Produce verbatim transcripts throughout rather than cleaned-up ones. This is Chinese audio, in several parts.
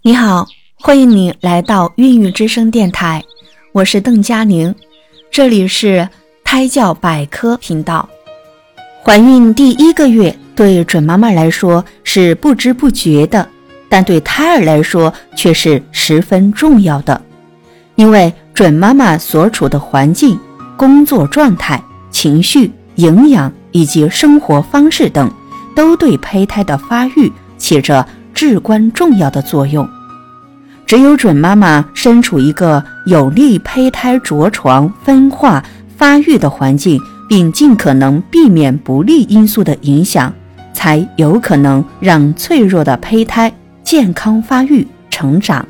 你好，欢迎你来到孕育之声电台，我是邓佳宁，这里是胎教百科频道。怀孕第一个月对准妈妈来说是不知不觉的，但对胎儿来说却是十分重要的，因为准妈妈所处的环境、工作状态、情绪、营养以及生活方式等，都对胚胎的发育起着至关重要的作用。只有准妈妈身处一个有利胚胎着床、分化、发育的环境，并尽可能避免不利因素的影响，才有可能让脆弱的胚胎健康发育成长。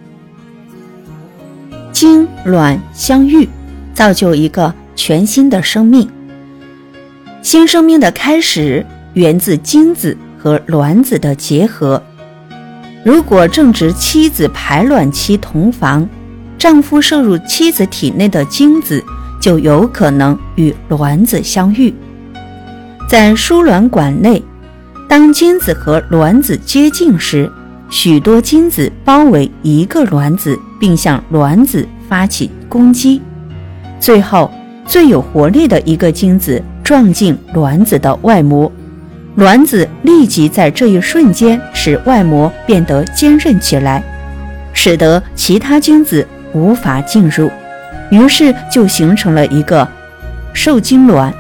精卵相遇，造就一个全新的生命。新生命的开始源自精子和卵子的结合。如果正值妻子排卵期同房，丈夫摄入妻子体内的精子就有可能与卵子相遇。在输卵管内，当精子和卵子接近时，许多精子包围一个卵子，并向卵子发起攻击。最后，最有活力的一个精子撞进卵子的外膜，卵子立即在这一瞬间使外膜变得坚韧起来，使得其他精子无法进入，于是就形成了一个受精卵。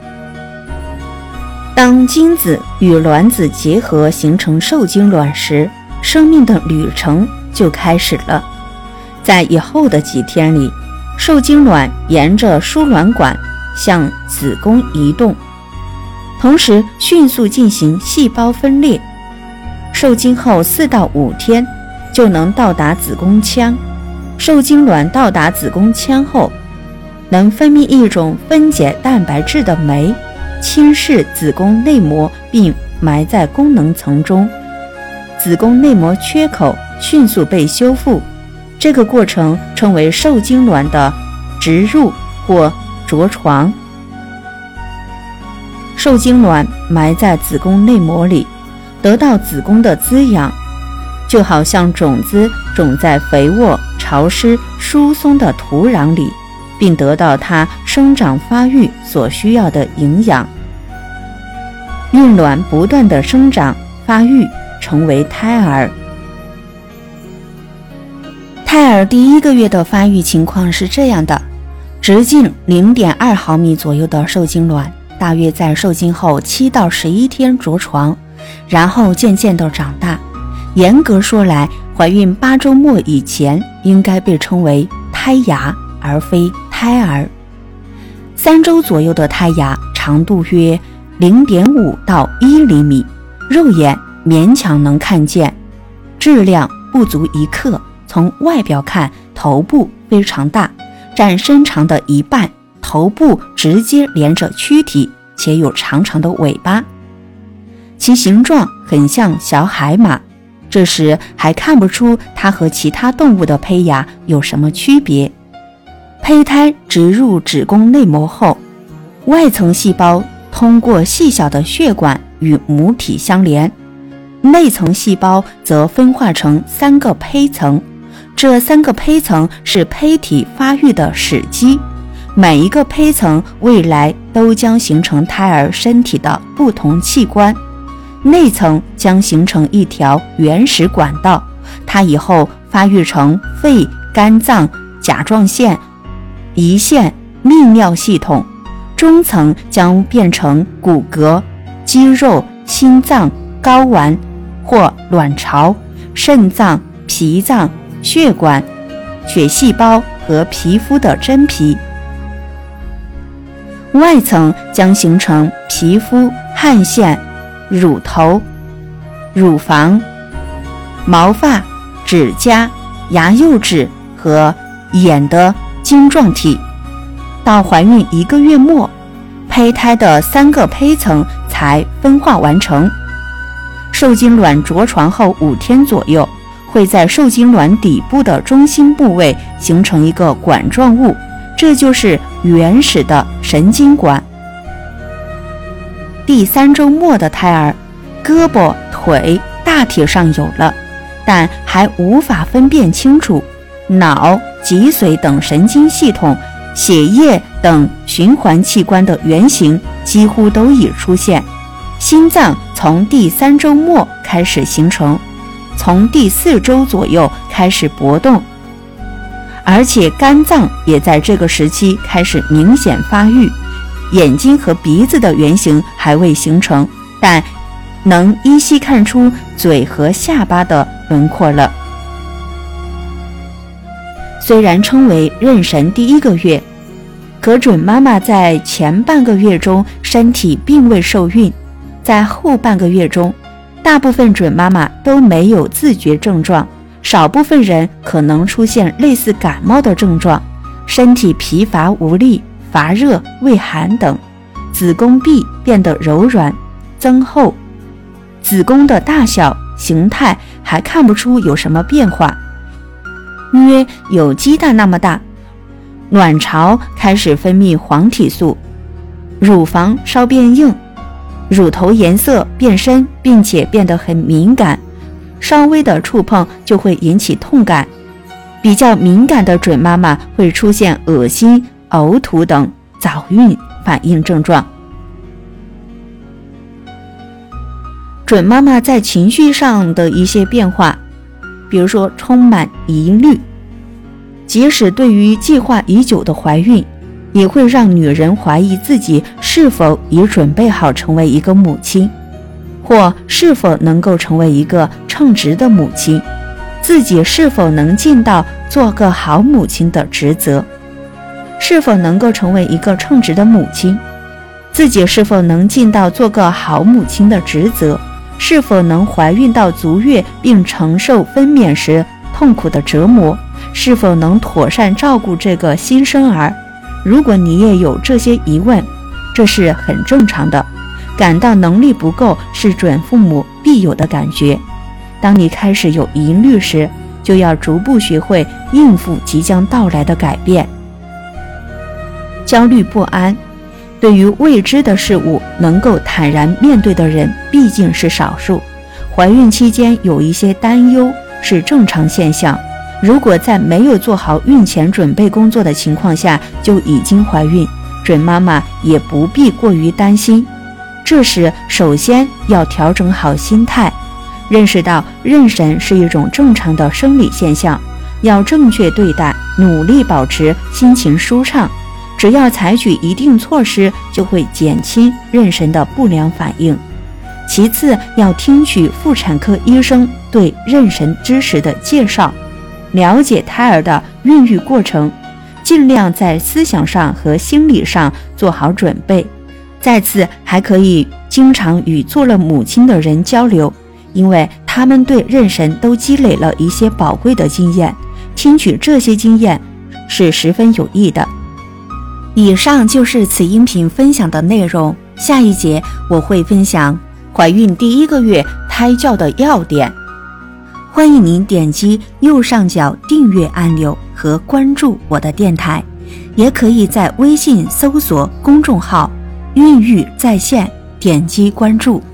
当精子与卵子结合形成受精卵时，生命的旅程就开始了。在以后的几天里，受精卵沿着输卵管向子宫移动，同时迅速进行细胞分裂。受精后四到五天就能到达子宫腔。受精卵到达子宫腔后，能分泌一种分解蛋白质的酶，侵蚀子宫内膜并埋在功能层中。子宫内膜缺口迅速被修复，这个过程称为受精卵的植入或着床。受精卵埋在子宫内膜里，得到子宫的滋养，就好像种子种在肥沃、潮湿、疏松的土壤里，并得到它生长发育所需要的营养。孕卵不断的生长发育，成为胎儿。胎儿第一个月的发育情况是这样的：直径 零点二毫米左右的受精卵，大约在受精后七到十一天着床，然后渐渐地长大。严格说来，怀孕八周末以前应该被称为胎芽，而非胎儿。三周左右的胎芽长度约 零点五到一厘米，肉眼勉强能看见，质量不足一克。从外表看，头部非常大，占身长的一半，头部直接连着躯体，且有长长的尾巴，其形状很像小海马。这时还看不出它和其他动物的胚芽有什么区别。胚胎植入子宫内膜后，外层细胞通过细小的血管与母体相连，内层细胞则分化成三个胚层，这三个胚层是胚体发育的始基，每一个胚层未来都将形成胎儿身体的不同器官。内层将形成一条原始管道，它以后发育成肺、肝脏、甲状腺、胰腺、泌尿系统。中层将变成骨骼、肌肉、心脏、睾丸或卵巢、肾脏、脾脏、血管、血细胞和皮肤的真皮。外层将形成皮肤、汗腺、乳头、乳房、毛发、指甲、牙釉质和眼的晶状体。到怀孕一个月末，胚胎的三个胚层才分化完成。受精卵着床后五天左右，会在受精卵底部的中心部位形成一个管状物，这就是原始的神经管。第三周末的胎儿，胳膊、腿大体上有了， 但还无法分辨清楚脑、脊髓等神经系统、血液等循环器官的原型几乎都已出现。心脏从第三周末开始形成，从第四周左右开始搏动，而且肝脏也在这个时期开始明显发育。眼睛和鼻子的原型还未形成，但能依稀看出嘴和下巴的轮廓了。虽然称为妊娠第一个月，可准妈妈在前半个月中身体并未受孕，在后半个月中，大部分准妈妈都没有自觉症状，少部分人可能出现类似感冒的症状，身体疲乏无力、乏热、畏寒等，子宫壁变得柔软增厚，子宫的大小形态还看不出有什么变化，约有鸡蛋那么大。卵巢开始分泌黄体素，乳房稍变硬，乳头颜色变深，并且变得很敏感，稍微的触碰就会引起痛感。比较敏感的准妈妈会出现恶心、呕吐等早孕反应症状。准妈妈在情绪上的一些变化，比如说充满疑虑，即使对于计划已久的怀孕，也会让女人怀疑自己是否已准备好成为一个母亲，或是否能够成为一个称职的母亲，自己是否能尽到做个好母亲的职责，是否能够成为一个称职的母亲，自己是否能尽到做个好母亲的职责，是否能怀孕到足月并承受分娩时痛苦的折磨，是否能妥善照顾这个新生儿。如果你也有这些疑问，这是很正常的，感到能力不够是准父母必有的感觉。当你开始有疑虑时，就要逐步学会应付即将到来的改变。焦虑不安，对于未知的事物能够坦然面对的人毕竟是少数，怀孕期间有一些担忧是正常现象。如果在没有做好孕前准备工作的情况下就已经怀孕，准妈妈也不必过于担心。这时首先要调整好心态，认识到妊娠是一种正常的生理现象，要正确对待，努力保持心情舒畅。只要采取一定措施，就会减轻妊娠的不良反应。其次，要听取妇产科医生对妊娠知识的介绍，了解胎儿的孕育过程，尽量在思想上和心理上做好准备。再次，还可以经常与做了母亲的人交流，因为他们对妊娠都积累了一些宝贵的经验，听取这些经验是十分有益的。以上就是此音频分享的内容，下一节我会分享怀孕第一个月胎教的要点。欢迎您点击右上角订阅按钮和关注我的电台，也可以在微信搜索公众号孕育在线，点击关注。